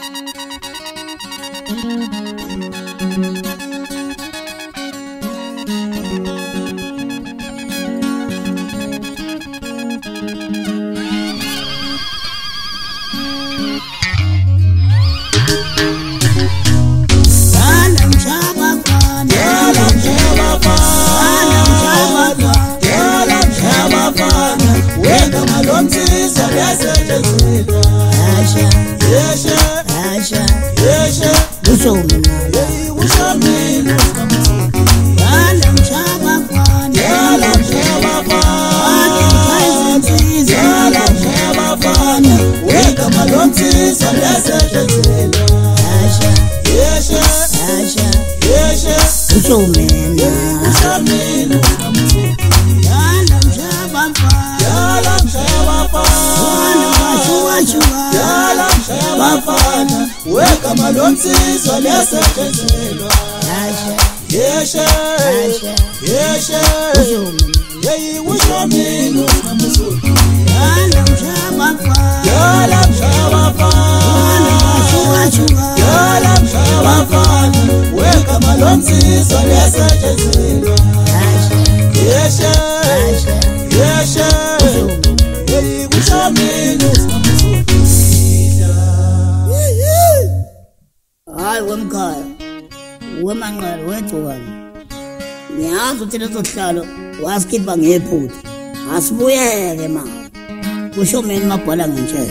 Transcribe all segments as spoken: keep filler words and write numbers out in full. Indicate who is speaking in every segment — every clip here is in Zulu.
Speaker 1: Waskipha ngephutha asibuyeke ma kusho mina mabhala ngenhlelo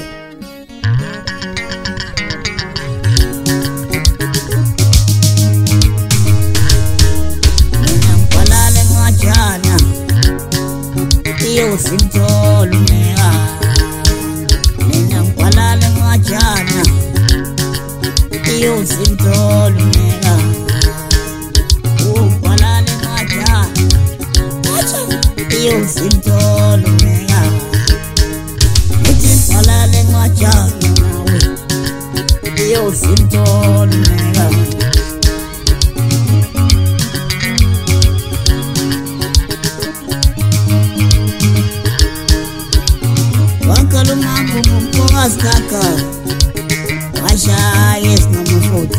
Speaker 1: mina ngibhalale ngajana iyo simtholo neka mina ngibhalale ngajana iyo simtholo neka yo simtholo neka ithi balale ngajana nawe yo simtholo neka wakaluma ngumfokazi kaka washaya esinamafutha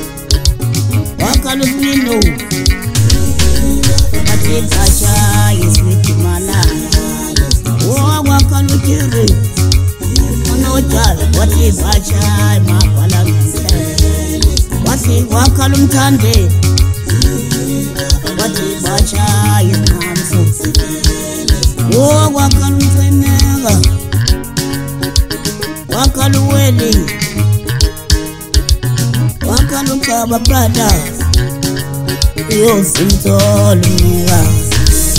Speaker 1: wakalumino Bacha is with Malaya. Oh, walk on the jury. No child, what is Bacha, my Palang? What is walk on Tande? What is Bacha in Mamso? Oh, walk on Fenega. Walk on the wedding. Walk on the Kaba brothers. Yo simtholo neka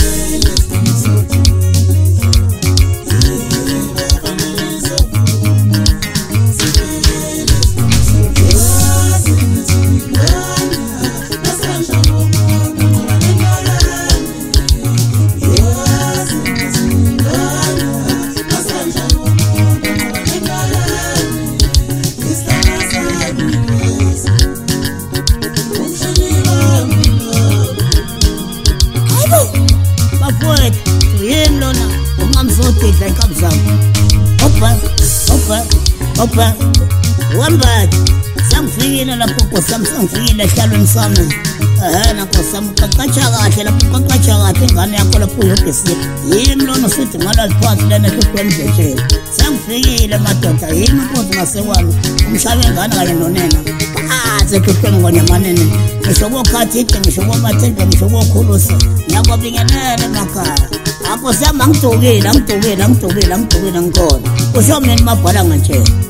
Speaker 1: Opa, one bag. Some free in a poco, some some free in the Sharon Summer. And of course, some Kakacha, and a Kakacha, I think I'm going to pull up his sleep. Even on the city, mother part, then I took one to jail. Some free in the matter, him put myself one. I'm showing Ghana and Nonena. Ah, the cooking on your money. You should walk out it, and you should walk my tent, and you should walk closer. Never being an air in my car. I was a monk to wait, I'm to wait, I'm to wait, I'm to wait, I'm gone. Was your man, my brother, and chair.